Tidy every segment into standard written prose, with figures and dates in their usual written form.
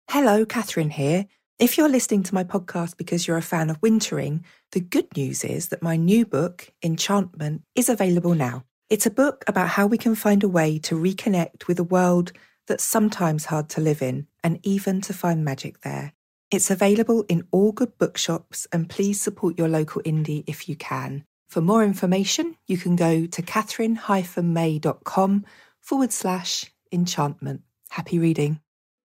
Hello, Catherine here. If you're listening to my podcast because you're a fan of wintering, the good news is that my new book, Enchantment, is available now. It's a book about how we can find a way to reconnect with a world that's sometimes hard to live in and even to find magic there. It's available in all good bookshops, and please support your local indie if you can. For more information, you can go to catherine-may.com/enchantment. Happy reading.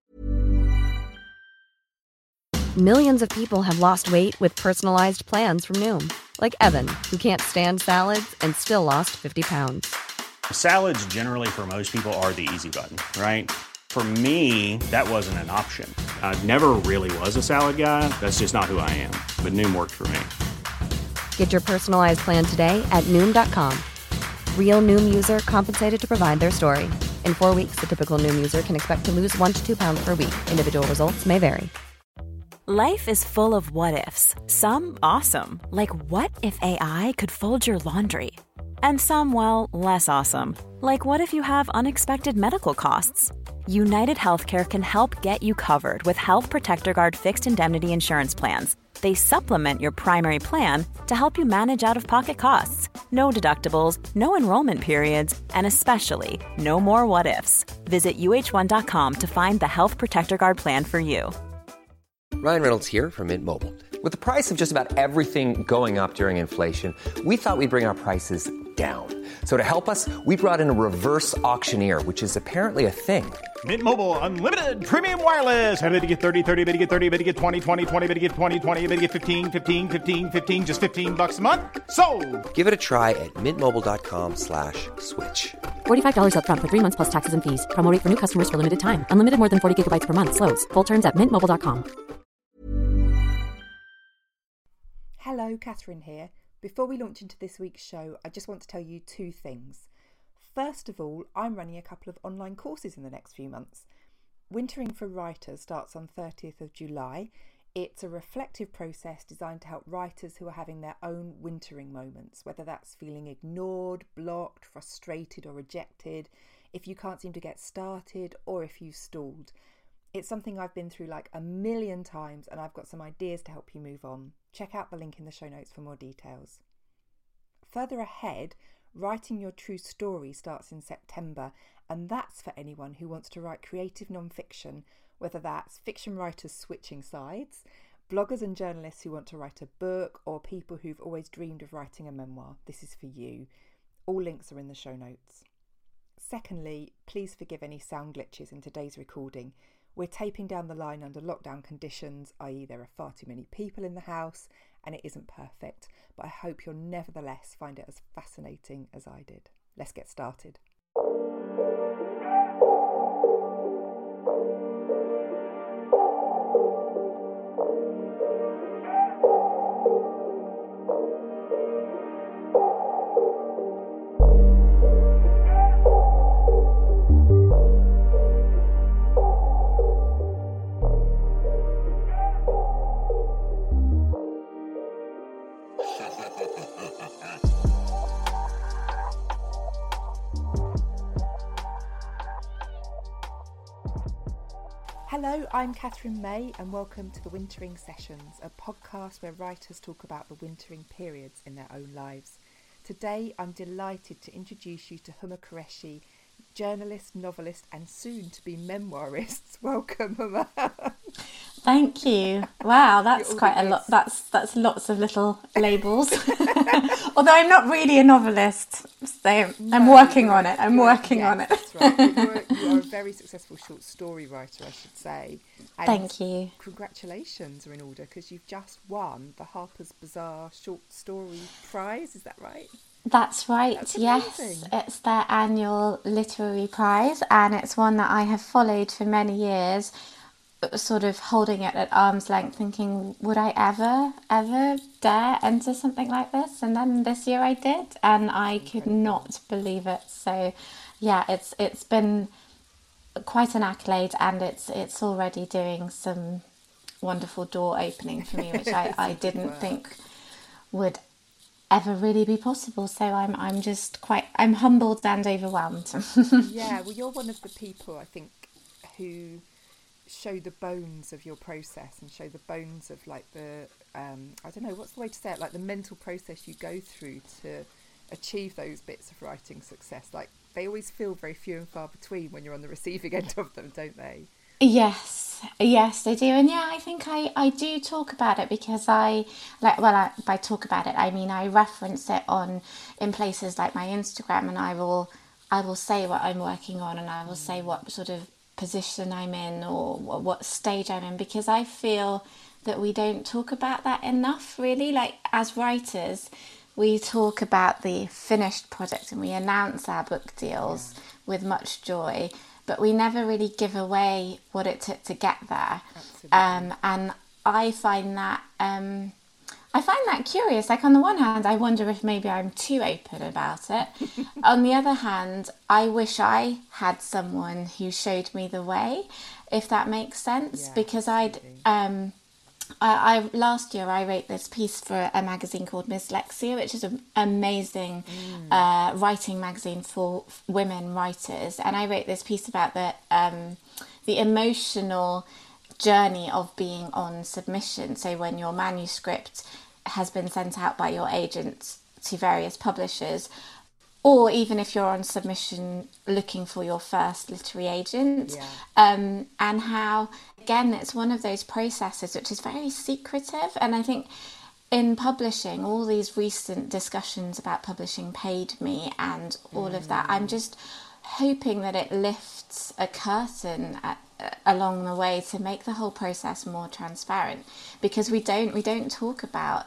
Millions of people have lost weight with personalized plans from Noom. Like Evan, who can't stand salads and still lost 50 pounds. Salads generally for most people are the easy button, right? For me, that wasn't an option. I never really was a salad guy. That's just not who I am. But Noom worked for me. Get your personalized plan today at Noom.com. Real Noom user compensated to provide their story. In 4 weeks, the typical Noom user can expect to lose 1 to 2 pounds per week. Individual results may vary. Life is full of what-ifs. Some awesome, like what if AI could fold your laundry? And some, well, less awesome, like what if you have unexpected medical costs? United Healthcare can help get you covered with Health Protector Guard fixed indemnity insurance plans. They supplement your primary plan to help you manage out-of-pocket costs. No deductibles, no enrollment periods, and especially no more what-ifs. Visit uh1.com to find the Health Protector Guard plan for you. Ryan Reynolds here from Mint Mobile. With the price of just about everything going up during inflation, we thought we'd bring our prices down. So to help us, we brought in a reverse auctioneer, which is apparently a thing. Mint Mobile Unlimited Premium Wireless. How to get 30, 30, bit to get 30, bit to get 20, 20, 20, bit to get 20, 20, bit to get 15, 15, 15, 15, just $15 a month? Sold! Give it a try at mintmobile.com/switch. $45 up front for 3 months plus taxes and fees. Promo rate for new customers for limited time. Unlimited more than 40 gigabytes per month. Slows full terms at mintmobile.com. Hello, Catherine here. Before we launch into this week's show, I just want to tell you 2 things. First of all, I'm running a couple of online courses in the next few months. Wintering for Writers starts on 30th of July. It's a reflective process designed to help writers who are having their own wintering moments, whether that's feeling ignored, blocked, frustrated or rejected, if you can't seem to get started or if you've stalled. It's something I've been through like a million times, and I've got some ideas to help you move on. Check out the link in the show notes for more details. Further ahead, Writing Your True Story starts in September, and that's for anyone who wants to write creative non-fiction, whether that's fiction writers switching sides, bloggers and journalists who want to write a book, or people who've always dreamed of writing a memoir. This is for you. All links are in the show notes. Secondly, please forgive any sound glitches in today's recording. We're taping down the line under lockdown conditions, i.e. there are far too many people in the house and it isn't perfect, but I hope you'll nevertheless find it as fascinating as I did. Let's get started. Hello, I'm Catherine May and welcome to the Wintering Sessions, a podcast where writers talk about the wintering periods in their own lives. Today I'm delighted to introduce you to Huma Qureshi, journalist, novelist and soon to be memoirist. Welcome, Huma. Thank you. Wow, that's quite a lot. That's lots of little labels. Although I'm not really a novelist, so I'm working on it. I'm working on it. That's right. You are a very successful short story writer, I should say. And thank you. Congratulations are in order because you've just won the Harper's Bazaar Short Story Prize. Is that right? That's right. That's yes, it's their annual literary prize, and it's one that I have followed for many years. Sort of holding it at arm's length, thinking, would I ever dare enter something like this? And then this year I did, and I could not believe it. So, yeah, it's been quite an accolade, and it's already doing some wonderful door opening for me, which I didn't think would ever really be possible. So I'm humbled and overwhelmed. Yeah, well, you're one of the people I think who show the bones of your process and show the bones of like the I don't know, what's the way to say it, like the mental process you go through to achieve those bits of writing success. Like they always feel very few and far between when you're on the receiving end of them, don't they? Yes, they do. And yeah, I think I do talk about it because by talk about it, I mean I reference it in places like my Instagram, and I will say what I'm working on, and I will say what sort of position I'm in or what stage I'm in, because I feel that we don't talk about that enough, really. Like as writers, we talk about the finished product and we announce our book deals with much joy, but we never really give away what it took to get there. And I find that curious. Like on the one hand, I wonder if maybe I'm too open about it. On the other hand, I wish I had someone who showed me the way, if that makes sense. Yeah, because I last year I wrote this piece for a magazine called Dyslexia, which is an amazing writing magazine for women writers, and I wrote this piece about the emotional journey of being on submission. So when your manuscript has been sent out by your agent to various publishers, or even if you're on submission looking for your first literary agent, and how, again, it's one of those processes which is very secretive. And I think in publishing, all these recent discussions about publishing Paid Me and all of that, I'm just hoping that it lifts a curtain along the way to make the whole process more transparent, because we don't talk about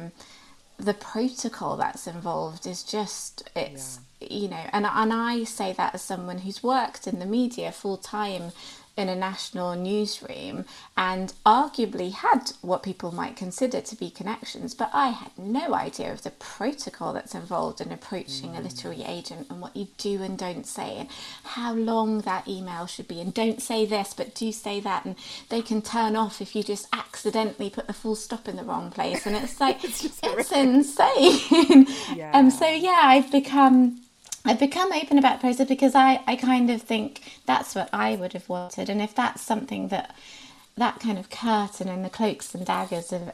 the protocol that's involved. Is just, it's you know, and I say that as someone who's worked in the media full time in a national newsroom and arguably had what people might consider to be connections, but I had no idea of the protocol that's involved in approaching a literary agent, and what you do and don't say, and how long that email should be, and don't say this but do say that, and they can turn off if you just accidentally put the full stop in the wrong place, and it's like it's insane. And so I've become open about the process because I kind of think that's what I would have wanted. And if that's something that kind of curtain and the cloaks and daggers of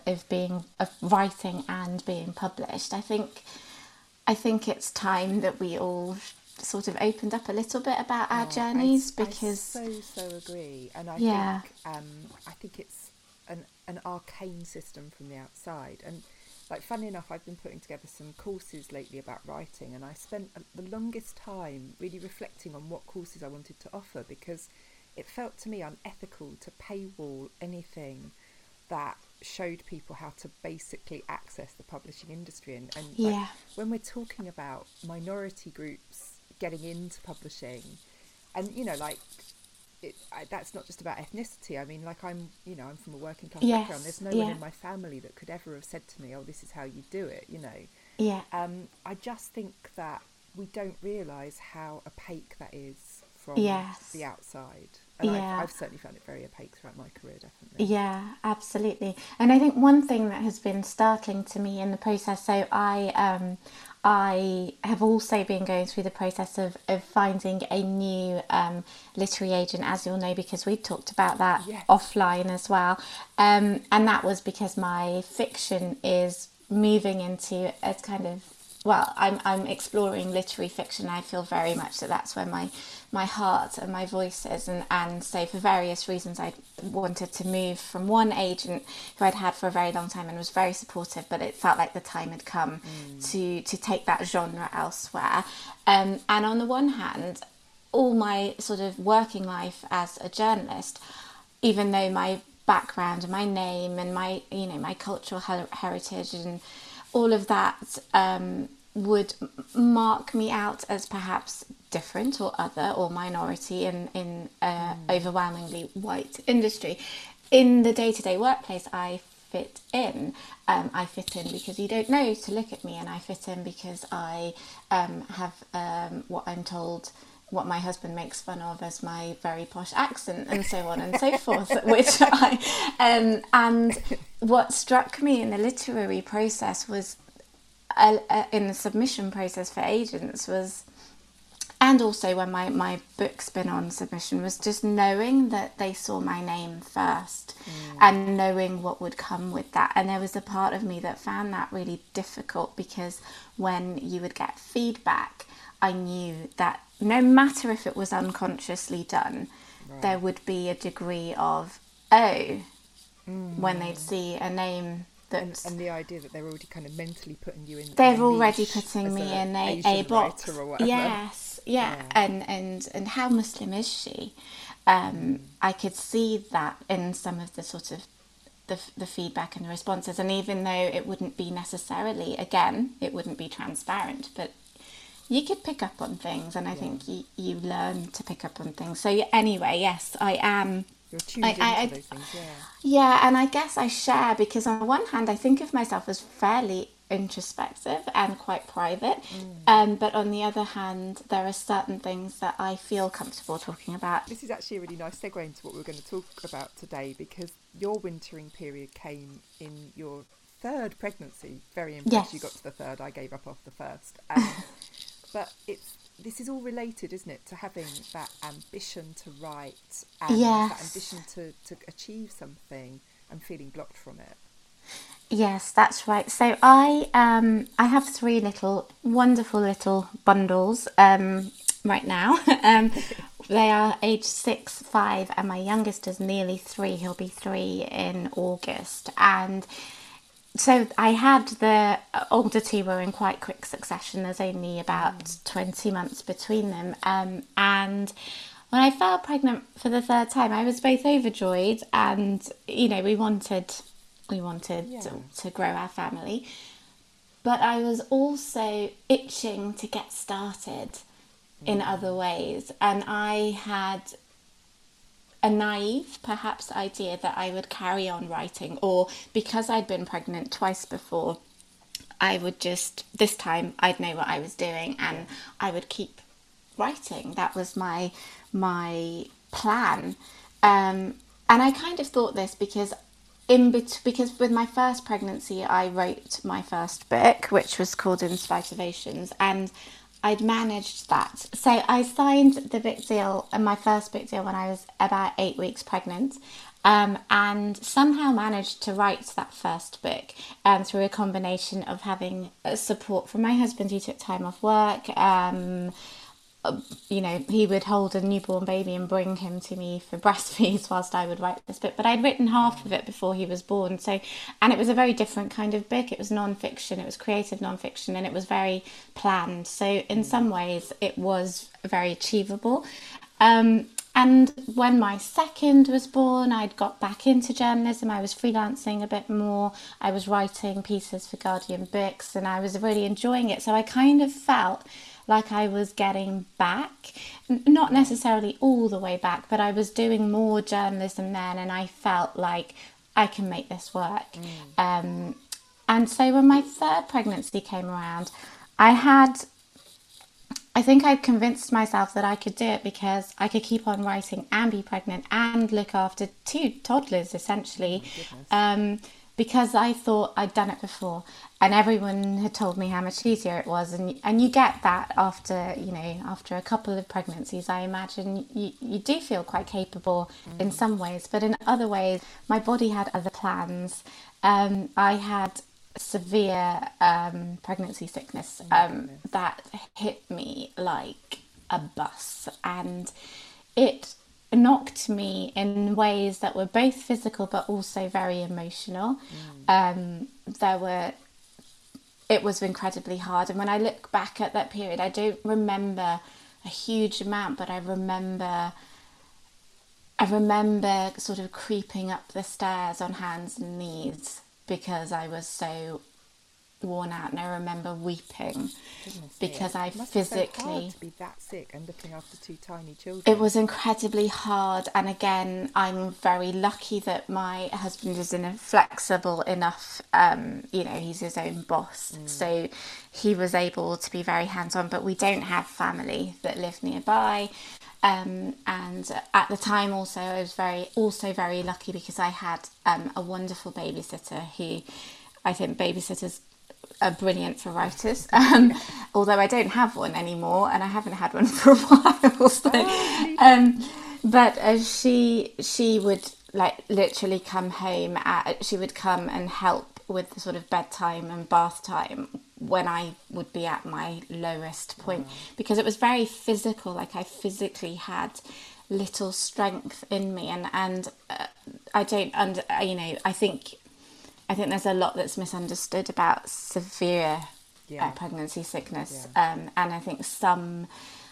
writing and being published, I think it's time that we all sort of opened up a little bit about our journeys, because I so agree. And I think it's an arcane system from the outside. And like, funny enough, I've been putting together some courses lately about writing, and I spent the longest time really reflecting on what courses I wanted to offer, because it felt to me unethical to paywall anything that showed people how to basically access the publishing industry. And like, when we're talking about minority groups getting into publishing, and you know, like, that's not just about ethnicity. I mean, like, I'm from a working class background. There's no one in my family that could ever have said to me, "Oh, this is how you do it," you know. I just think that we don't realise how opaque that is from the outside. And I've certainly found it very opaque throughout my career, definitely. Yeah, absolutely. And I think one thing that has been startling to me in the process, so I have also been going through the process of finding a new literary agent, as you'll know, because we talked about that offline as well. And that was because my fiction is moving into a kind of, well, I'm exploring literary fiction. I feel very much that that's where my heart and my voice is, and so for various reasons I wanted to move from one agent who I'd had for a very long time and was very supportive, but it felt like the time had come to take that genre elsewhere. And on the one hand, all my sort of working life as a journalist, even though my background and my name and my cultural heritage and all of that would mark me out as perhaps different or other or minority in overwhelmingly white industry. In the day-to-day workplace, I fit in. I fit in because you don't know to look at me, and I fit in because I have what I'm told, what my husband makes fun of as my very posh accent, and so on and so forth, which and what struck me in the literary process was in the submission process for agents was and also when my book's been on submission, was just knowing that they saw my name first and knowing what would come with that. And there was a part of me that found that really difficult, because when you would get feedback, I knew that no matter if it was unconsciously done, there would be a degree of, when they'd see a name. And the idea that they're already kind of mentally putting you in. They're already putting me in a box. Or whatever. Yes, yeah. And how Muslim is she? I could see that in some of the sort of the feedback and the responses. And even though it wouldn't be necessarily, again, it wouldn't be transparent, but you could pick up on things. And I think you learn to pick up on things. So anyway, yes, I am. You're tuned into those things, Yeah, and I guess I share, because on the one hand, I think of myself as fairly introspective and quite private. But on the other hand, there are certain things that I feel comfortable talking about. This is actually a really nice segue into what we're going to talk about today, because your wintering period came in your third pregnancy. Very impressed you got to the third. I gave up after the first. But this is all related, isn't it, to having that ambition to write and that ambition to achieve something and feeling blocked from it. Yes, that's right. So I have 3 wonderful little bundles right now. They are age 6, 5, and my youngest is nearly 3. He'll be 3 in August. And so I had the older 2 were in quite quick succession. There's only about 20 months between them. And when I fell pregnant for the 3rd time, I was both overjoyed and, we wanted to grow our family. But I was also itching to get started in other ways. And I had a naive, perhaps, idea that I would carry on writing, or because I'd been pregnant twice before, I would just, this time, I'd know what I was doing and I would keep writing. That was my plan. And I kind of thought this because with my first pregnancy, I wrote my first book, which was called In Spite of Oceans, and I'd managed that. So I signed the book deal, my first book deal, when I was about 8 weeks pregnant, and somehow managed to write that first book through a combination of having support from my husband, who took time off work. He would hold a newborn baby and bring him to me for breastfeeds whilst I would write this book. But I'd written half of it before he was born. And it was a very different kind of book. It was non-fiction, it was creative non-fiction, and it was very planned. So in some ways, it was very achievable. And when my second was born, I'd got back into journalism. I was freelancing a bit more. I was writing pieces for Guardian Books, and I was really enjoying it. So I kind of felt like I was getting back, not necessarily all the way back, but I was doing more journalism then, and I felt like I can make this work. And so when my 3rd pregnancy came around, I think I convinced myself that I could do it, because I could keep on writing and be pregnant and look after 2 toddlers, essentially, because I thought I'd done it before. And everyone had told me how much easier it was, and you get that after a couple of pregnancies. I imagine you do feel quite capable in some ways, but in other ways, my body had other plans. I had severe pregnancy sickness that hit me like a bus, and it knocked me in ways that were both physical but also very emotional. It was incredibly hard, and when I look back at that period, I don't remember a huge amount, but I remember sort of creeping up the stairs on hands and knees because I was so worn out, and I remember weeping because I physically... It must be so hard to be that sick and looking after 2 tiny children. It was incredibly hard, and again, I'm very lucky that my husband is flexible enough, he's his own boss, so he was able to be very hands-on, but we don't have family that live nearby. And at the time also, I was very lucky because I had a wonderful babysitter who, I think babysitters are brilliant for writers, although I don't have one anymore, and I haven't had one for a while. So, but she would like literally come home she would come and help with the sort of bedtime and bath time when I would be at my lowest point, because it was very physical. Like I physically had little strength in me, and I don't I think there's a lot that's misunderstood about severe pregnancy sickness, and I think some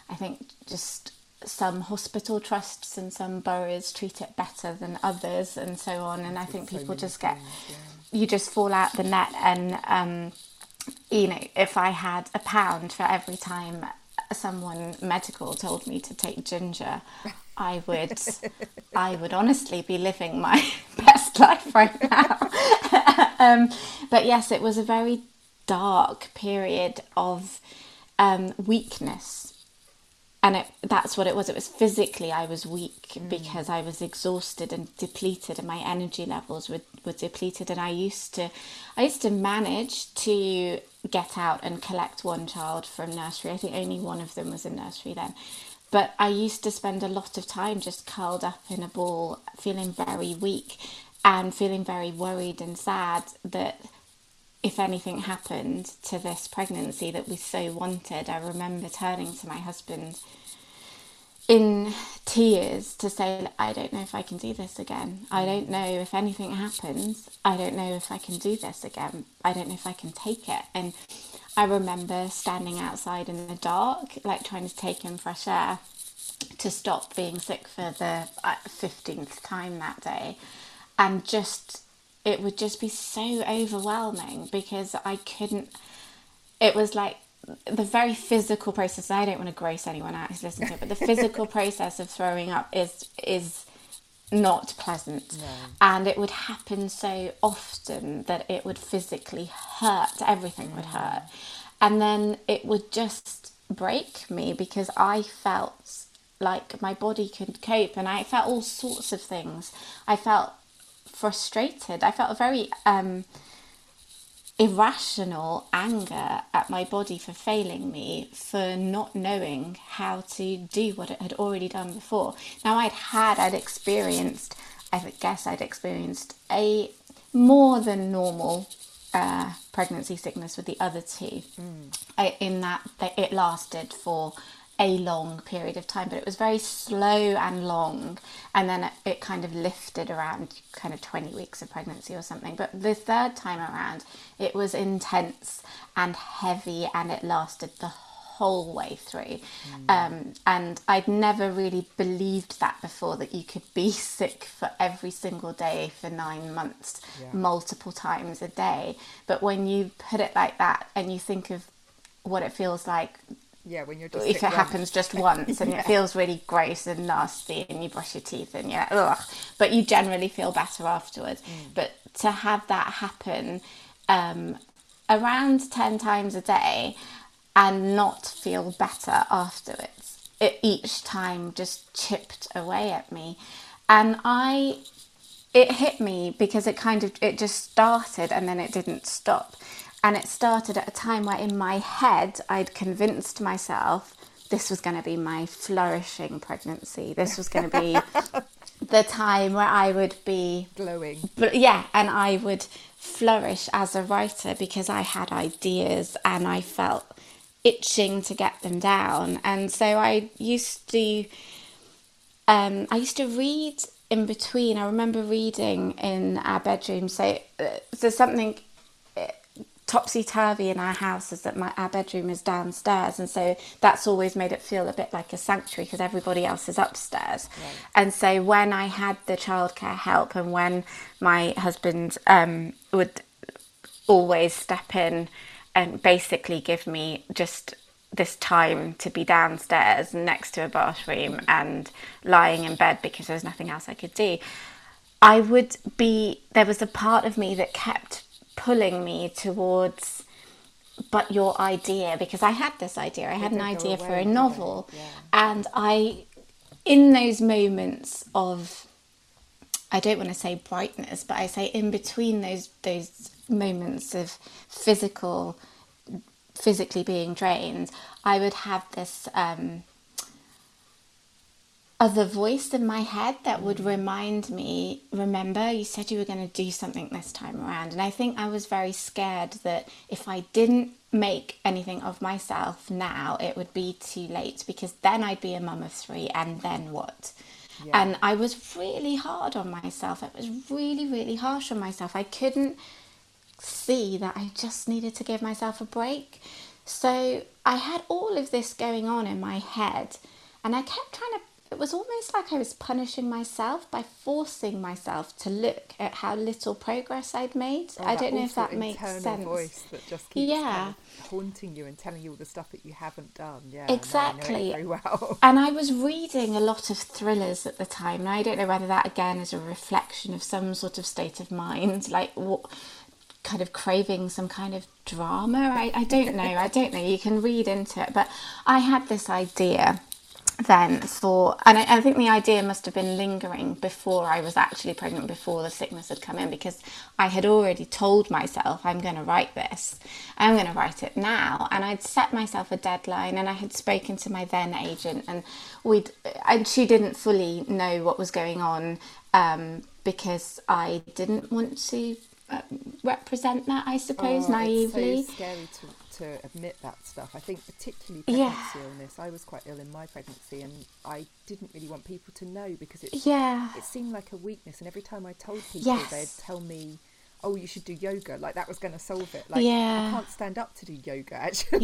hospital trusts and some boroughs treat it better than others, and so on. And I think people just you just fall out the net. And if I had £1 for every time someone medical told me to take ginger, I would honestly be living my best life right now. But yes, it was a very dark period of weakness. And that's what it was. It was physically, I was weak because I was exhausted and depleted, and my energy levels were depleted. And I used to manage to get out and collect one child from nursery. I think only one of them was in nursery then. But I used to spend a lot of time just curled up in a ball, feeling very weak and feeling very worried and sad that if anything happened to this pregnancy that we so wanted. I remember turning to my husband in tears to say, I don't know if I can do this again. I don't know if anything happens. I don't know if I can do this again. I don't know if I can take it. And I remember standing outside in the dark, like trying to take in fresh air to stop being sick for the 15th time that day. And it would just be so overwhelming because I couldn't, it was like the very physical process. I don't want to gross anyone out who's listening to it, but the physical process of throwing up is not pleasant. No. And it would happen so often that it would physically hurt. Everything would hurt. And then it would just break me because I felt like my body couldn't cope, and I felt all sorts of things. I felt frustrated. I felt a very irrational anger at my body for failing me, for not knowing how to do what it had already done before. Now I'd experienced a more than normal pregnancy sickness with the other two, in that it lasted for a long period of time, but it was very slow and long, and then it kind of lifted around kind of 20 weeks of pregnancy or something. But the third time around, it was intense and heavy, and it lasted the whole way through. And I'd never really believed that before, that you could be sick for every single day for 9 months, multiple times a day. But when you put it like that and you think of what it feels like, when you're just if it happens just once, and it feels really gross and nasty, and you brush your teeth and you're like, ugh, but you generally feel better afterwards. But to have that happen around 10 times a day and not feel better afterwards, it each time just chipped away at me. And it hit me because it just started and then it didn't stop. And it started at a time where in my head, I'd convinced myself this was going to be my flourishing pregnancy. This was going to be the time where I would be glowing. And I would flourish as a writer because I had ideas and I felt itching to get them down. And so I used to read in between. I remember reading in our bedroom. So there's something topsy-turvy in our house, is that our bedroom is downstairs, and so that's always made it feel a bit like a sanctuary because everybody else is upstairs. And so when I had the childcare help, and when my husband would always step in and basically give me just this time to be downstairs next to a bathroom and lying in bed because there was nothing else I could do, there was a part of me that kept pulling me towards, but your idea, because I had this idea, I had an idea for a novel, and in those moments of I don't want to say brightness, but I say in between those moments of physically being drained, I would have this other voice in my head that would remind me, remember, you said you were going to do something this time around. And I think I was very scared that if I didn't make anything of myself now, it would be too late, because then I'd be a mum of 3, and then what? Yeah. And I was really hard on myself. I was really, really harsh on myself. I couldn't see that I just needed to give myself a break. So I had all of this going on in my head, and I kept trying to, it was almost like I was punishing myself by forcing myself to look at how little progress I'd made. I don't know if that makes sense. Voice that just keeps kind of haunting you and telling you all the stuff that you haven't done. Yeah, exactly. No, I know it very well. And I was reading a lot of thrillers at the time, and I don't know whether that again is a reflection of some sort of state of mind, like what kind of craving some kind of drama. I don't know. You can read into it, but I had this idea then and I think the idea must have been lingering before I was actually pregnant, before the sickness had come in, because I had already told myself, I'm going to write this, I'm going to write it now. And I'd set myself a deadline, and I had spoken to my then agent, and she didn't fully know what was going on, because I didn't want to represent that, I suppose, naively. It's so scary to admit that stuff. I think particularly pregnancy illness. I was quite ill in my pregnancy, and I didn't really want people to know, because it seemed like a weakness. And every time I told people, they'd tell me, oh, you should do yoga, like that was going to solve it. Like, I can't stand up to do yoga, actually.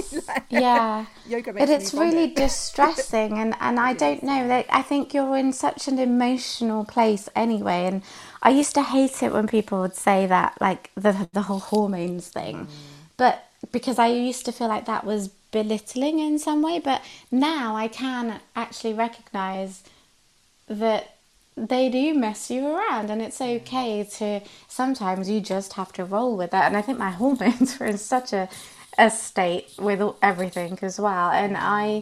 Yoga makes but it's me vomit. Really distressing, and I don't know, I think you're in such an emotional place anyway, and I used to hate it when people would say that, like the whole hormones thing, but because I used to feel like that was belittling in some way. But now I can actually recognise that they do mess you around, and it's okay to, sometimes you just have to roll with that. And I think my hormones were in such a state with everything as well, and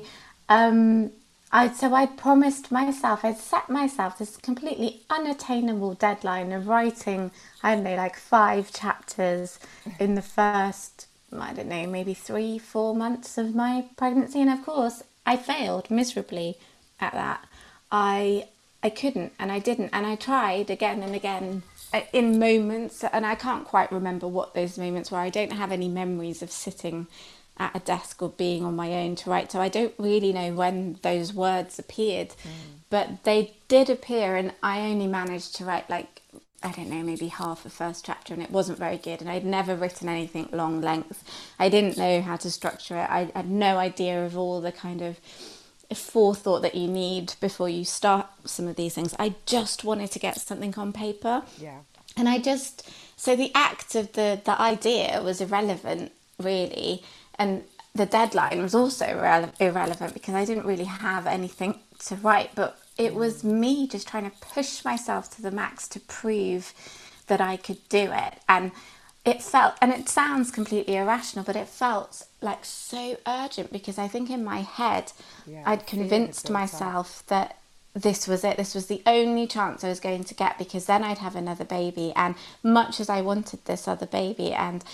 I'd promised myself, I'd set myself this completely unattainable deadline of writing, I don't know, like 5 chapters in the first, I don't know, maybe 3-4 months of my pregnancy. And of course I failed miserably at that. I couldn't, and I didn't, and I tried again and again in moments, and I can't quite remember what those moments were. I don't have any memories of sitting at a desk or being on my own to write, so I don't really know when those words appeared, but they did appear, and I only managed to write, like, I don't know, maybe half the first chapter, and it wasn't very good, and I'd never written anything long length. I didn't know how to structure it. I had no idea of all the kind of forethought that you need before you start some of these things. I just wanted to get something on paper. And so the act of the idea was irrelevant, really, and the deadline was also irrelevant, because I didn't really have anything to write, but it was me just trying to push myself to the max to prove that I could do it. And it felt, and it sounds completely irrational, but it felt like so urgent, because I think in my head I'd convinced myself that this was it. This was the only chance I was going to get, because then I'd have another baby. And much as I wanted this other baby, and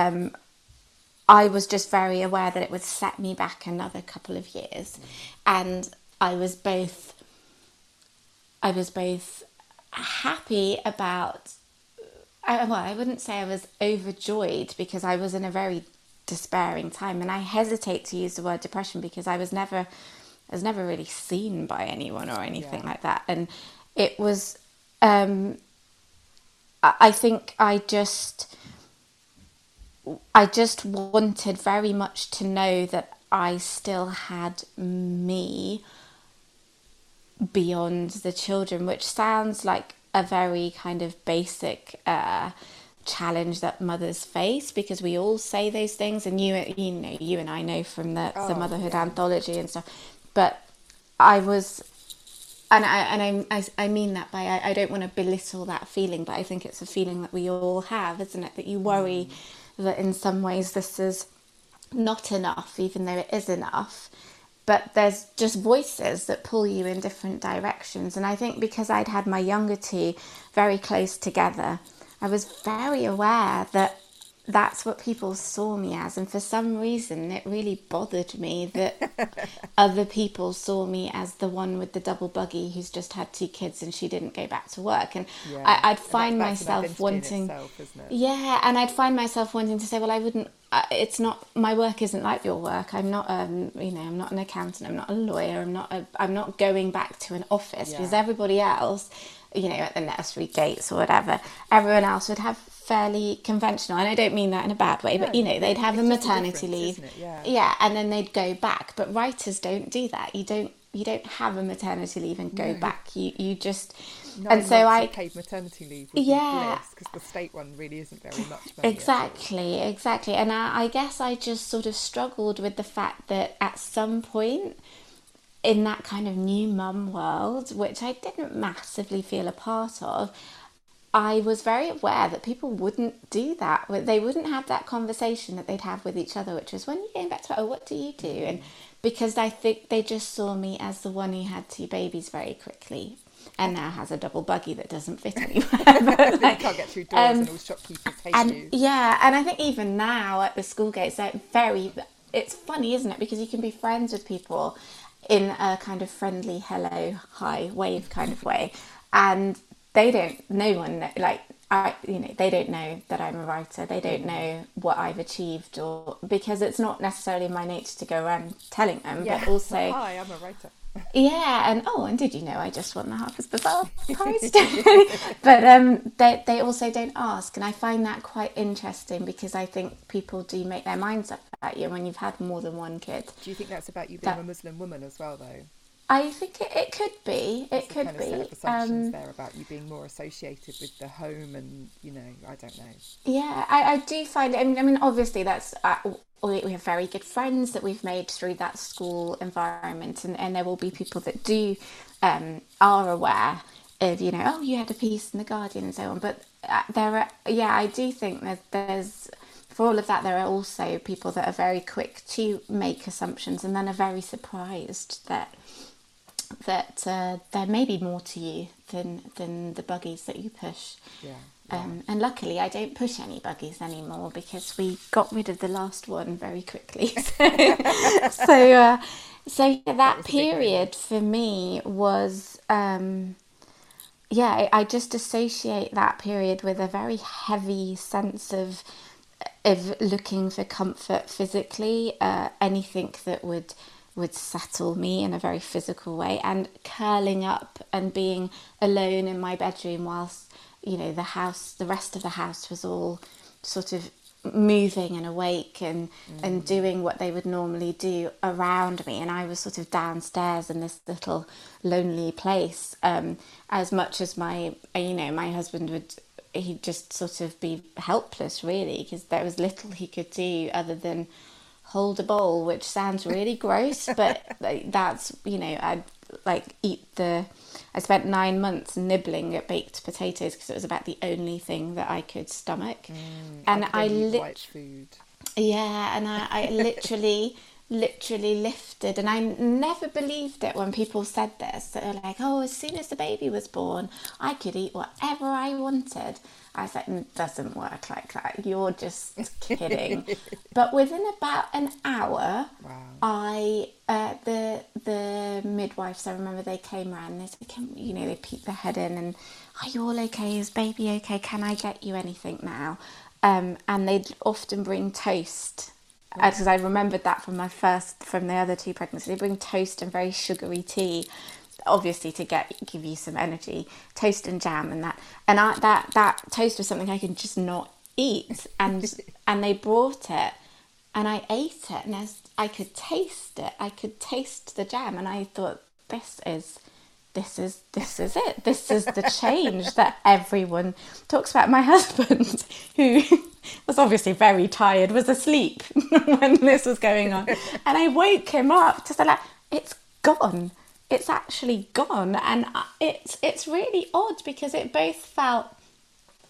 I was just very aware that it would set me back another couple of years. And I was both happy about, I wouldn't say I was overjoyed, because I was in a very despairing time, and I hesitate to use the word depression, because I was never really seen by anyone or anything like that. And it was, I think I just wanted very much to know that I still had me beyond the children, which sounds like a very kind of basic challenge that mothers face, because we all say those things, and you and I know from the motherhood anthology and stuff. But I was, and I mean that by, I don't want to belittle that feeling, but I think it's a feeling that we all have, isn't it? That you worry that in some ways this is not enough, even though it is enough. but there's just voices that pull you in different directions. And I think because I'd had my younger two very close together, I was very aware that that's what people saw me as. And for some reason, it really bothered me that other people saw me as the one with the double buggy who's just had 2 kids and she didn't go back to work. And I'd find myself wanting, yeah, and I'd find myself wanting to say, well, I wouldn't, it's not, my work isn't like your work. I'm not, you know, I'm not an accountant. I'm not a lawyer. I'm not going back to an office because everybody else, you know, at the nursery gates or whatever, everyone else would have fairly conventional, and I don't mean that in a bad way, but you know, they'd have a maternity leave, and then they'd go back. But writers don't do that. You don't have a maternity leave and go back. You just, and so I paid maternity leave would be bliss, because the state one really isn't very much money. Exactly. And I guess I just sort of struggled with the fact that at some point in that kind of new mum world, which I didn't massively feel a part of, I was very aware that people wouldn't do that. They wouldn't have that conversation that they'd have with each other, which was, when you're going back to, oh, what do you do? And because I think they just saw me as the one who had 2 babies very quickly and now has a double buggy that doesn't fit anywhere. But, like, you can't get through doors and all shopkeepers hate you. Yeah, and I think even now at the school gates, it's funny, isn't it? Because you can be friends with people in a kind of friendly hello, hi, wave kind of way. And they don't know that I'm a writer. They don't know what I've achieved, or because it's not necessarily my nature to go around telling them, but also, hi, I'm a writer. And did you know I just won the Harper's Bazaar prize? But they also don't ask, and I find that quite interesting, because I think people do make their minds up about you when you've had more than one kid. Do you think that's about you being a Muslim woman as well, though? I think it could be. It could kind be. Of set of assumptions there about you being more associated with the home, and I don't know. Yeah, I do find it. I mean, obviously that's we have very good friends that we've made through that school environment, and there will be people that are aware of, oh, you had a piece in the Guardian and so on. But I do think that there's. For all of that, there are also people that are very quick to make assumptions and then are very surprised that there may be more to you than the buggies that you push. And luckily I don't push any buggies anymore, because we got rid of the last one very quickly. So that period for me was I just associate that period with a very heavy sense of looking for comfort physically, anything that would settle me in a very physical way, and curling up and being alone in my bedroom whilst the rest of the house was all sort of moving and awake and doing what they would normally do around me, and I was sort of downstairs in this little lonely place, as much as my husband he'd just sort of be helpless, really, because there was little he could do other than hold a bowl, which sounds really gross, but that's, I spent 9 months nibbling at baked potatoes because it was about the only thing that I could stomach. And I white food. Yeah, and I literally lifted, and I never believed it when people said this. They're like, oh, as soon as the baby was born, I could eat whatever I wanted. I was like, it doesn't work like that. You're just kidding. But within about an hour, the midwives, I remember they came around and they said, they peeked their head in and, are you all okay? Is baby okay? Can I get you anything now? And they'd often bring toast. Because I remembered that from the other 2 pregnancies. They bring toast and very sugary tea, obviously to give you some energy, toast and jam and that. And that toast was something I could just not eat. And they brought it, and I ate it, and I could taste it. I could taste the jam, and I thought, this is it. This is the change that everyone talks about. My husband, who was obviously very tired, was asleep when this was going on. And I woke him up to say, like, it's gone. It's actually gone. And it's really odd, because it both felt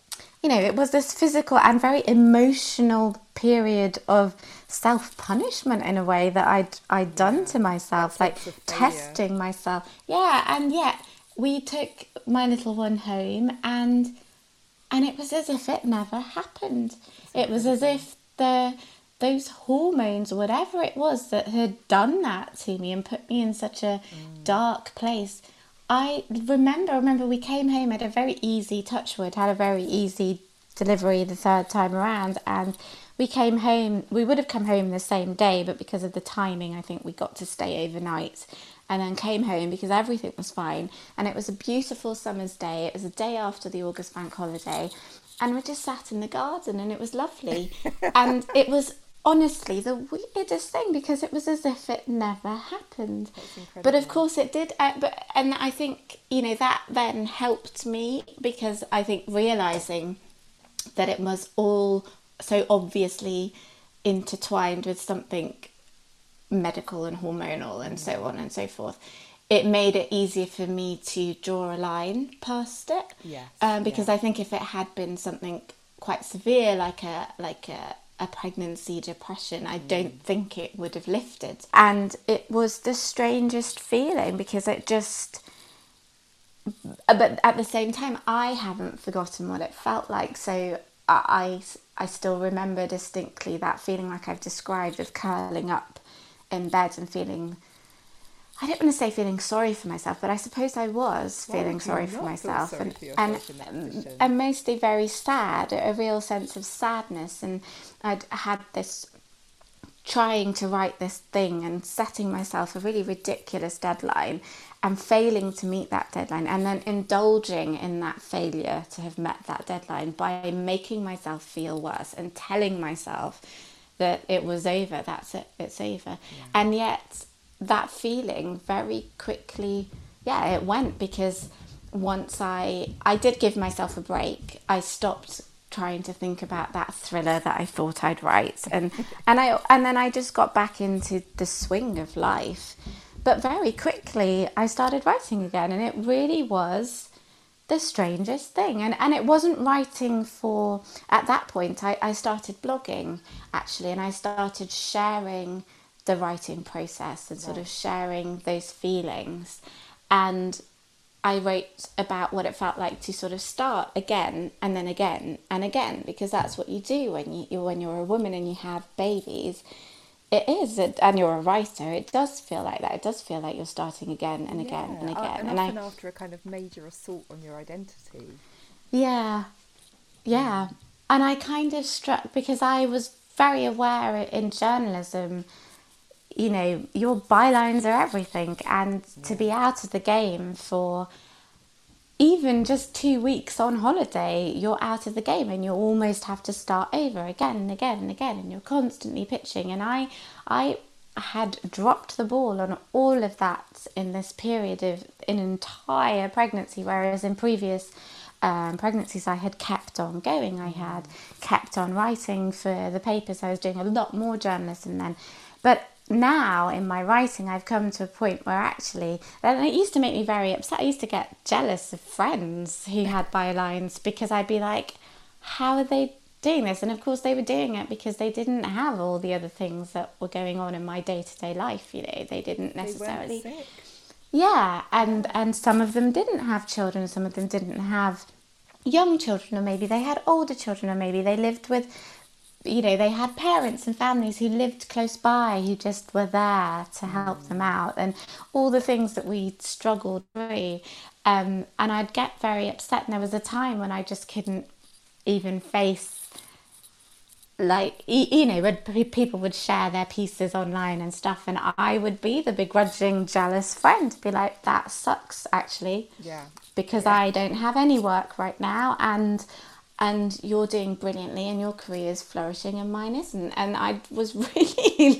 you know, it was this physical and very emotional period of self-punishment in a way that I'd done to myself, like testing myself. Yeah, and yet we took my little one home, and it was as if it never happened. It was as if those hormones, whatever it was that had done that to me and put me in such a dark place. I remember we came home, had a very easy, touch wood, had a very easy delivery the third time around, and we came home, we would have come home the same day, but because of the timing, I think we got to stay overnight and then came home because everything was fine. And it was a beautiful summer's day. It was a day after the August bank holiday, and we just sat in the garden, and it was lovely. And it was honestly the weirdest thing, because it was as if it never happened. But of course it did. And I think, you know, that then helped me, because I think realising that it was all so obviously intertwined with something medical and hormonal and so on and so forth, it made it easier for me to draw a line past it. Because I think if it had been something quite severe, like a pregnancy depression, I don't think it would have lifted. And it was the strangest feeling, because it just, but at the same time, I haven't forgotten what it felt like. So I still remember distinctly that feeling like I've described, of curling up in bed and feeling, I don't want to say feeling sorry for myself, but I suppose I was feeling sorry for myself, and mostly very sad, a real sense of sadness. And I'd had this, trying to write this thing and setting myself a really ridiculous deadline and failing to meet that deadline, and then indulging in that failure to have met that deadline by making myself feel worse and telling myself that it was over, that's it, it's over. And yet that feeling very quickly, it went, because once I did give myself a break, I stopped trying to think about that thriller that I thought I'd write, and then I just got back into the swing of life. But very quickly I started writing again, and it really was the strangest thing. And it wasn't writing for, at that point I started blogging actually, and I started sharing the writing process and sort of sharing those feelings. And I wrote about what it felt like to sort of start again and then again and again, because that's what you do when you're a woman and you have babies. It is, and you're a writer, it does feel like that. It does feel like you're starting again and again and again. And often after a kind of major assault on your identity. Yeah. And I kind of struck, because I was very aware in journalism, you know, your bylines are everything, and to be out of the game for even just 2 weeks on holiday, you're out of the game, and you almost have to start over again and again and again, and you're constantly pitching. And I had dropped the ball on all of that in this period of an entire pregnancy, whereas in previous pregnancies I had kept on going. I had kept on writing for the papers. I was doing a lot more journalism then. But now in my writing, I've come to a point where actually, and it used to make me very upset. I used to get jealous of friends who had bylines, because I'd be like, how are they doing this? And of course they were doing it because they didn't have all the other things that were going on in my day-to-day life. You know, they didn't necessarily. They weren't sick. Yeah, and some of them didn't have children, some of them didn't have young children, or maybe they had older children, or maybe they lived with, you know, they had parents and families who lived close by, who just were there to help them out, and all the things that we struggled through. And I'd get very upset, and there was a time when I just couldn't even face, like, you know, when people would share their pieces online and stuff, and I would be the begrudging, jealous friend, be like, that sucks actually, because I don't have any work right now, and you're doing brilliantly and your career is flourishing and mine isn't. And I was really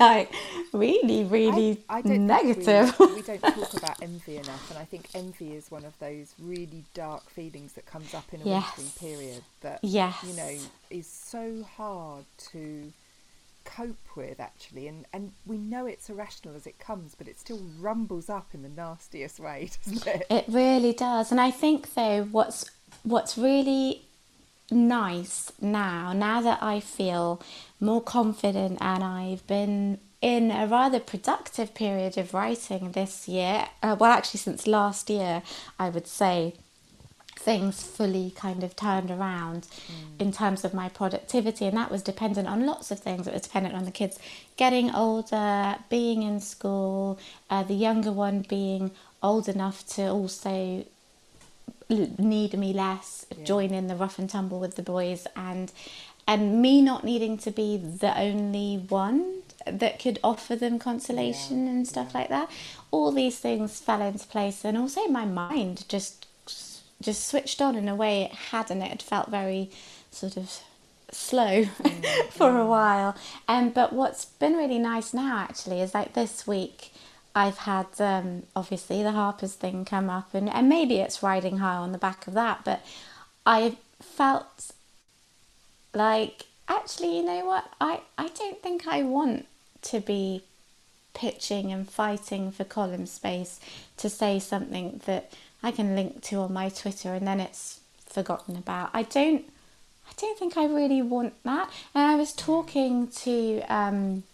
really I don't negative. We don't talk about envy enough, and I think envy is one of those really dark feelings that comes up in a wintering period that you know is so hard to cope with actually, and we know it's irrational as it comes, but it still rumbles up in the nastiest way, doesn't it? It really does. And I think though what's really nice now that I feel more confident, and I've been in a rather productive period of writing this year. Well, actually, since last year, I would say things fully kind of turned around in terms of my productivity, and that was dependent on lots of things. It was dependent on the kids getting older, being in school, the younger one being old enough to also need me less, join in the rough and tumble with the boys, and me not needing to be the only one that could offer them consolation and stuff like that. All these things fell into place, and also my mind just switched on in a way it hadn't. It had felt very sort of slow for a while. But what's been really nice now actually is like this week I've had obviously the Harper's thing come up, and maybe it's riding high on the back of that, but I felt like, actually, you know what, I don't think I want to be pitching and fighting for column space to say something that I can link to on my Twitter and then it's forgotten about. I don't think I really want that. And I was talking to an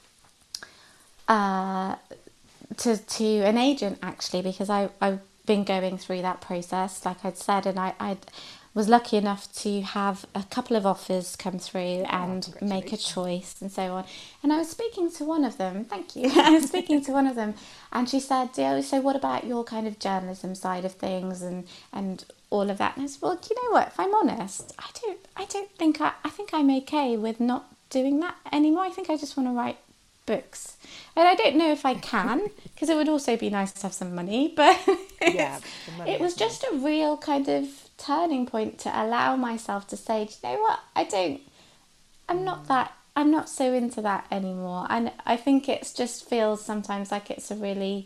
agent actually, because I've been going through that process, like I'd said, and I was lucky enough to have a couple of offers come through and make a choice and so on. And I was speaking to one of them, thank you, I was speaking to one of them, and she said, so what about your kind of journalism side of things and all of that? And I said, well, do you know what, if I'm honest, I think I'm okay with not doing that anymore. I think I just want to write books. And I don't know if I can, because it would also be nice to have some money, but it was just a real kind of turning point to allow myself to say, do you know what, I'm not so into that anymore. And I think it just feels sometimes like it's a really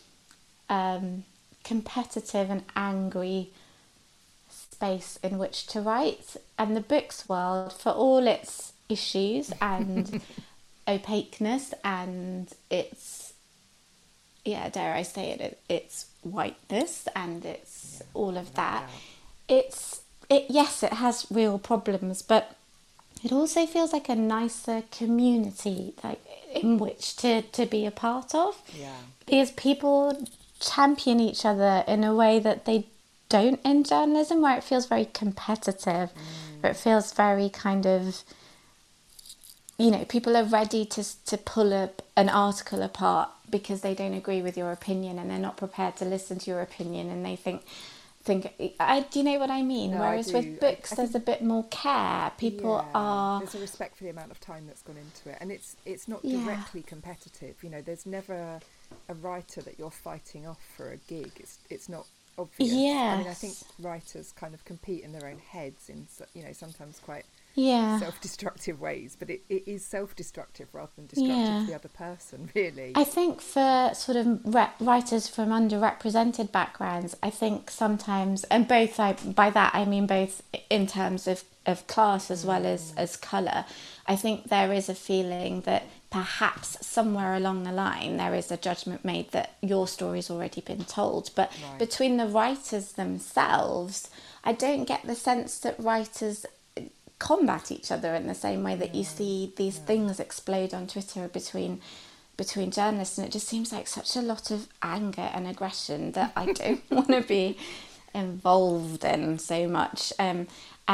competitive and angry space in which to write. And the books world, for all its issues and opaqueness and its, dare I say it, its whiteness and it's all of that, yes, it has real problems, but it also feels like a nicer community, like in which to be a part of. Because people champion each other in a way that they don't in journalism, where it feels very competitive, where it feels very kind of, people are ready to pull up an article apart because they don't agree with your opinion, and they're not prepared to listen to your opinion, and they think do you know what I mean? No, whereas with books, there's a bit more care. People are... There's a respect for the amount of time that's gone into it. And it's not directly competitive. There's never a writer that you're fighting off for a gig. It's not obvious. Yes. I mean, I think writers kind of compete in their own heads in, sometimes quite self-destructive ways, but it is self-destructive rather than destructive to the other person, really. I think for sort of writers from underrepresented backgrounds, I think sometimes, and both, by that I mean both in terms of class as well as colour, I think there is a feeling that perhaps somewhere along the line there is a judgment made that your story's already been told, but between the writers themselves, I don't get the sense that writers combat each other in the same way that you see these things explode on Twitter between journalists, and it just seems like such a lot of anger and aggression that I don't want to be involved in so much. And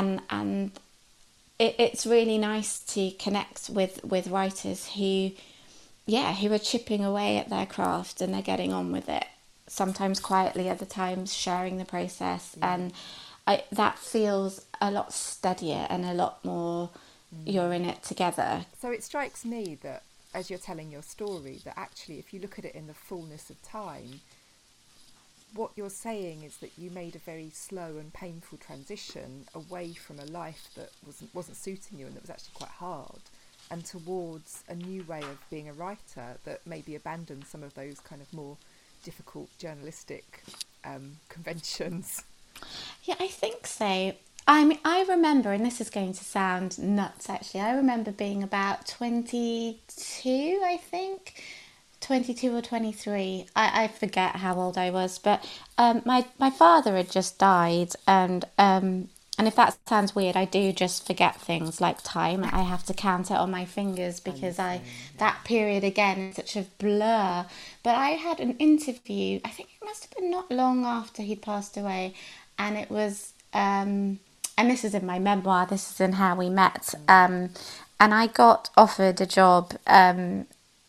it's really nice to connect with writers who are chipping away at their craft and they're getting on with it, sometimes quietly, other times sharing the process, and that feels a lot steadier and a lot more you're in it together. So it strikes me that as you're telling your story, that actually if you look at it in the fullness of time, what you're saying is that you made a very slow and painful transition away from a life that wasn't suiting you and that was actually quite hard, and towards a new way of being a writer that maybe abandons some of those kind of more difficult journalistic conventions. Yeah, I think so. I mean, I remember, and this is going to sound nuts actually, I remember being about 22, I think, 22 or 23. I forget how old I was, but my father had just died, and if that sounds weird, I do just forget things like time. I have to count it on my fingers because that period again is such a blur. But I had an interview, I think it must have been not long after he'd passed away, and it was, and this is in my memoir, this is in How We Met, and I got offered a job, and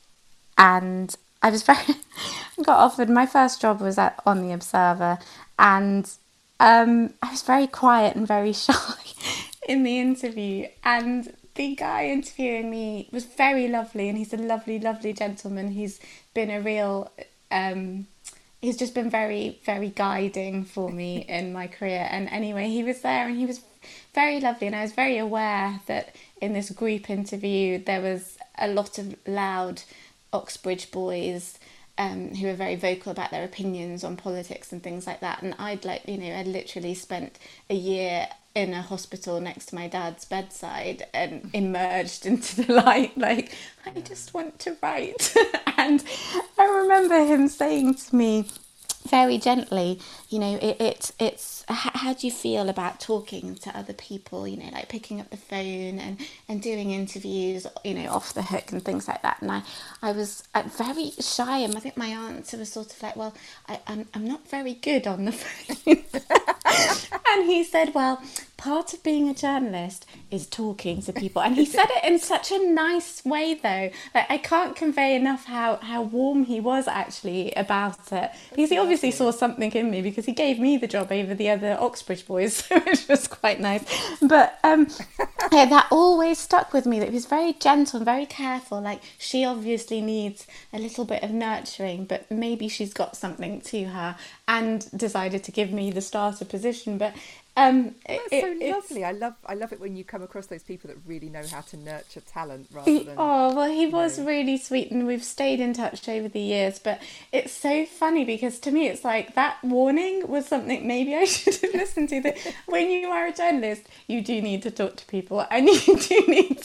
I was I got offered, my first job was on The Observer, and I was very quiet and very shy in the interview, and the guy interviewing me was very lovely, and he's a lovely, lovely gentleman. He's been a real, he's just been very, very guiding for me in my career. And anyway, he was there and he was very lovely, and I was very aware that in this group interview there was a lot of loud Oxbridge boys who were very vocal about their opinions on politics and things like that. And I'd literally spent a year in a hospital next to my dad's bedside and emerged into the light like, I just want to write. And I remember him saying to me very gently, it's how do you feel about talking to other people, like picking up the phone and doing interviews, off the hook and things like that. And I was very shy, and I think my answer was sort of like, well, I'm not very good on the phone. And he said, well, part of being a journalist is talking to people. And he said it in such a nice way, though, that I can't convey enough how warm he was actually about it. Because he obviously saw something in me, because he gave me the job over the other Oxbridge boys, which was quite nice. But yeah, that always stuck with me, that he was very gentle and very careful. Like, she obviously needs a little bit of nurturing, but maybe she's got something to her, and decided to give me the starter position. But that's so lovely. I love it when you come across those people that really know how to nurture talent rather than... Oh, well, he was really sweet, and we've stayed in touch over the years. But it's so funny, because to me it's like that warning was something maybe I should have listened to, that when you are a journalist you do need to talk to people, and you do need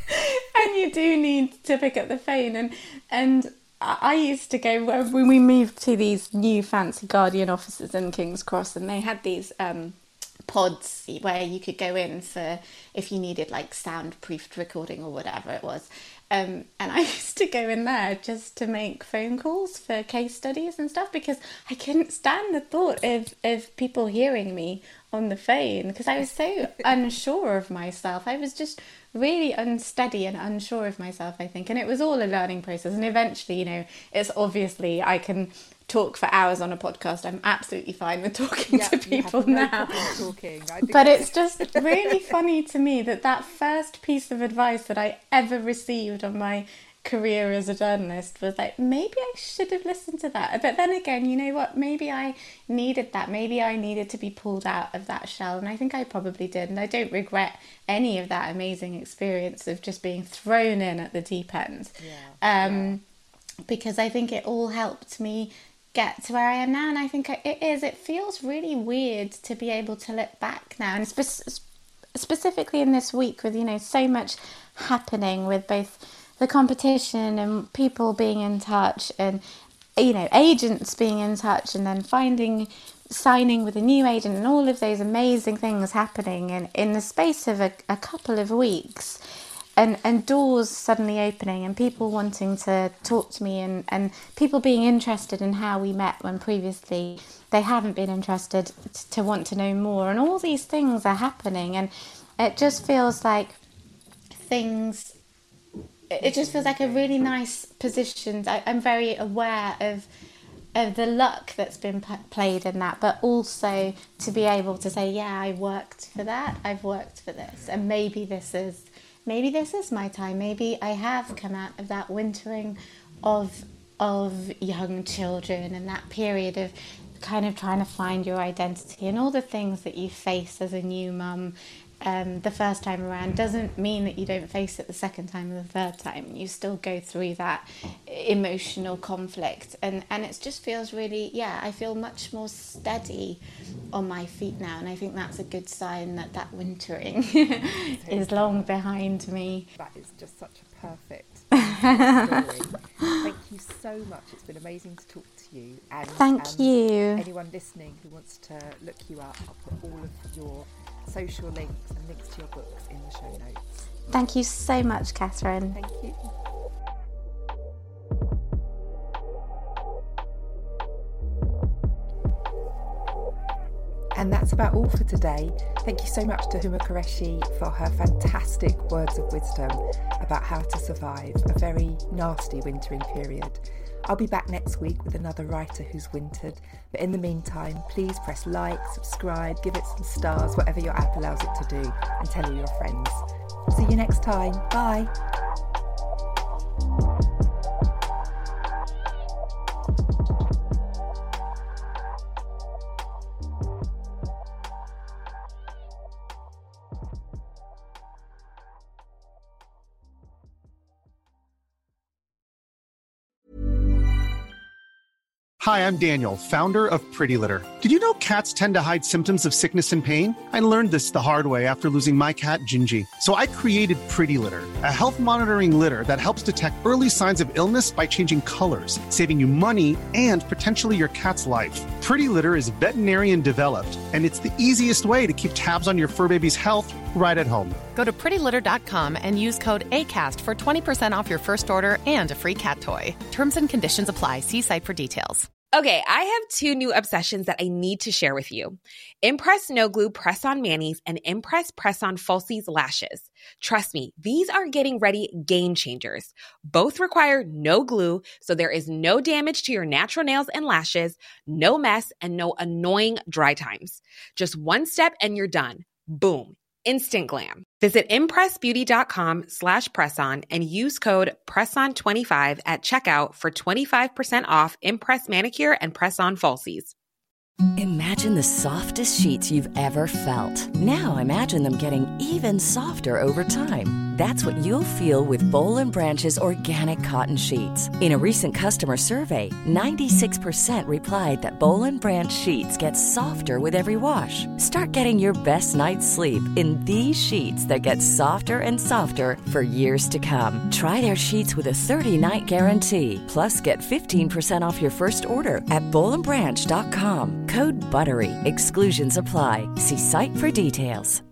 to pick up the phone. And I used to go, when we moved to these new fancy Guardian offices in King's Cross, and they had these pods where you could go in for if you needed like soundproofed recording or whatever it was, and I used to go in there just to make phone calls for case studies and stuff, because I couldn't stand the thought of people hearing me on the phone, because I was so unsure of myself. I was just really unsteady and unsure of myself, I think, and it was all a learning process. And eventually, it's obviously I can talk for hours on a podcast. I'm absolutely fine with talking to people now. But it's just really funny to me that first piece of advice that I ever received on my career as a journalist was like, maybe I should have listened to that. But then again, you know what? Maybe I needed that. Maybe I needed to be pulled out of that shell. And I think I probably did. And I don't regret any of that amazing experience of just being thrown in at the deep end. Because I think it all helped me get to where I am now. And I think it feels really weird to be able to look back now, and specifically in this week with so much happening with both the competition and people being in touch, and agents being in touch, and then signing with a new agent, and all of those amazing things happening in the space of a couple of weeks. And doors suddenly opening, and people wanting to talk to me, and people being interested in How We Met when previously they haven't been interested, to want to know more. And all these things are happening, and it just feels like a really nice position. I'm very aware of the luck that's been played in that, but also to be able to say, yeah, I worked for that, I've worked for this, and maybe this is my time. Maybe I have come out of that wintering of young children, and that period of kind of trying to find your identity, and all the things that you face as a new mum the first time around doesn't mean that you don't face it the second time or the third time. You still go through that emotional conflict, and it just feels really, I feel much more steady on my feet now, and I think that's a good sign that wintering is long behind me. That is just such a perfect story. Thank you so much. It's been amazing to talk to you. And thank you. Anyone listening who wants to look you up, I'll put all of your social links and links to your books in the show notes. Thank you so much, Catherine. Thank you. And that's about all for today. Thank you so much to Huma Qureshi for her fantastic words of wisdom about how to survive a very nasty wintering period. I'll be back next week with another writer who's wintered. But in the meantime, please press like, subscribe, give it some stars, whatever your app allows it to do, and tell all your friends. See you next time. Bye. Hi, I'm Daniel, founder of Pretty Litter. Did you know cats tend to hide symptoms of sickness and pain? I learned this the hard way after losing my cat, Gingy. So I created Pretty Litter, a health monitoring litter that helps detect early signs of illness by changing colors, saving you money and potentially your cat's life. Pretty Litter is veterinarian developed, and it's the easiest way to keep tabs on your fur baby's health right at home. Go to prettylitter.com and use code ACAST for 20% off your first order and a free cat toy. Terms and conditions apply. See site for details. Okay, I have two new obsessions that I need to share with you. Impress No Glue Press-On Manis and Impress Press-On Falsies Lashes. Trust me, these are getting ready game changers. Both require no glue, so there is no damage to your natural nails and lashes, no mess, and no annoying dry times. Just one step and you're done. Boom. Instant glam. Visit impressbeauty.com/presson and use code PRESSON25 at checkout for 25% off Impress Manicure and Press-On Falsies. Imagine the softest sheets you've ever felt. Now imagine them getting even softer over time. That's what you'll feel with Boll & Branch's organic cotton sheets. In a recent customer survey, 96% replied that Boll & Branch sheets get softer with every wash. Start getting your best night's sleep in these sheets that get softer and softer for years to come. Try their sheets with a 30-night guarantee. Plus, get 15% off your first order at bollandbranch.com. Code BUTTERY. Exclusions apply. See site for details.